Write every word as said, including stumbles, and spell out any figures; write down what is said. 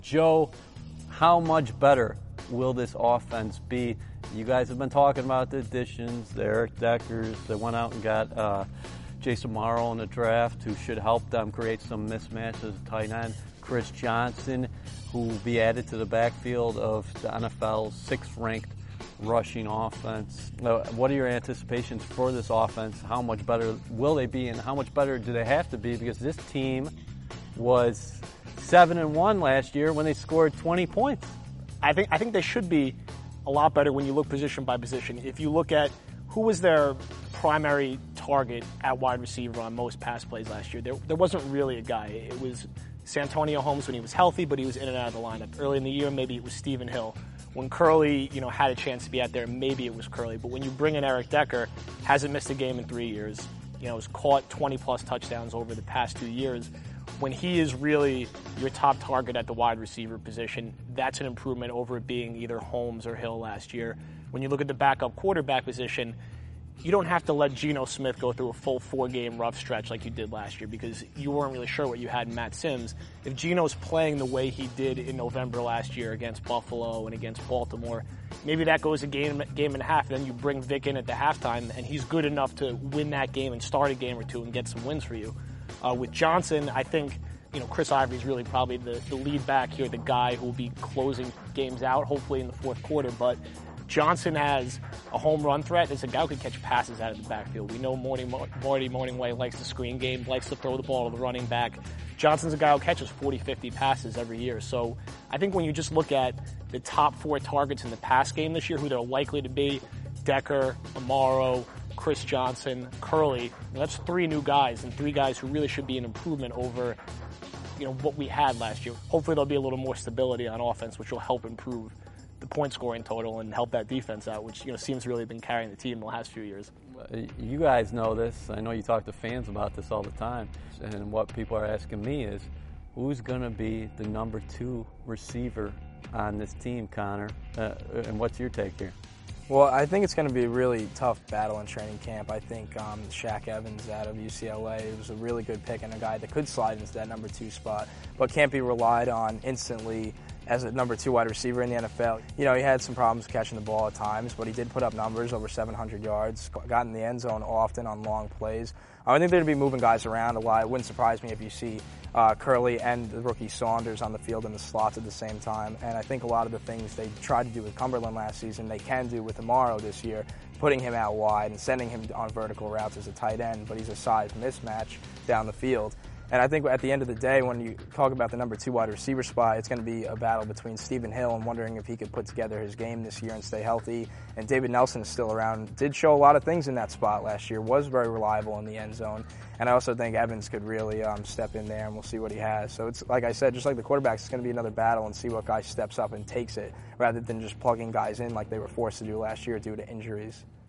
Joe, how much better will this offense be? You guys have been talking about the additions, the Eric Deckers. They went out and got uh, Jason Morrow in the draft, who should help them create some mismatches at tight end. Chris Johnson, who will be added to the backfield of the N F L's sixth-ranked rushing offense. Uh, what are your anticipations for this offense? How much better will they be, and how much better do they have to be? Because this team was seven and one last year when they scored twenty points. I think I think they should be a lot better when you look position by position. If you look at who was their primary target at wide receiver on most pass plays last year, there, there wasn't really a guy. It was Santonio Holmes when he was healthy, but he was in and out of the lineup. Early in the year, maybe it was Stephen Hill. When Curley, you know, had a chance to be out there, maybe it was Curley. But when you bring in Eric Decker, hasn't missed a game in three years, you know, has caught twenty-plus touchdowns over the past two years. When he is really your top target at the wide receiver position, that's an improvement over it being either Holmes or Hill last year. When you look at the backup quarterback position, you don't have to let Geno Smith go through a full four-game rough stretch like you did last year because you weren't really sure what you had in Matt Sims. If Geno's playing the way he did in November last year against Buffalo and against Baltimore, maybe that goes a game, game and a half, and then you bring Vic in at the halftime, and he's good enough to win that game and start a game or two and get some wins for you. Uh, with Johnson, I think, you know, Chris Ivory's really probably the, the lead back here, the guy who will be closing games out, hopefully in the fourth quarter, but Johnson has a home run threat. As a guy who can catch passes out of the backfield. We know Marty, Marty Morningway likes the screen game, likes to throw the ball to the running back. Johnson's a guy who catches forty, fifty passes every year. So I think when you just look at the top four targets in the pass game this year, who they're likely to be, Decker, Amaro, Chris Johnson, Curley, that's three new guys and three guys who really should be an improvement over, you know, what we had last year. Hopefully there'll be a little more stability on offense, which will help improve the point scoring total and help that defense out, which, you know, seems really been carrying the team the last few years. You guys know this. I know you talk to fans about this all the time. And what people are asking me is, who's going to be the number two receiver on this team, Connor? Uh, and what's your take here? Well, I think it's going to be a really tough battle in training camp. I think um, Shaq Evans out of U C L A was a really good pick and a guy that could slide into that number two spot, but can't be relied on instantly as a number two wide receiver in the N F L. You know, he had some problems catching the ball at times, but he did put up numbers, over seven hundred yards, got in the end zone often on long plays. I think they're going to be moving guys around a lot. It wouldn't surprise me if you see uh, Curley and the rookie Saunders on the field in the slots at the same time. And I think a lot of the things they tried to do with Cumberland last season, they can do with Amaro this year, putting him out wide and sending him on vertical routes as a tight end, but he's a size mismatch down the field. And I think at the end of the day, when you talk about the number two wide receiver spot, it's going to be a battle between Stephen Hill and wondering if he could put together his game this year and stay healthy. And David Nelson is still around, did show a lot of things in that spot last year, was very reliable in the end zone. And I also think Evans could really um, step in there, and we'll see what he has. So it's, like I said, just like the quarterbacks, it's going to be another battle and see what guy steps up and takes it, rather than just plugging guys in like they were forced to do last year due to injuries.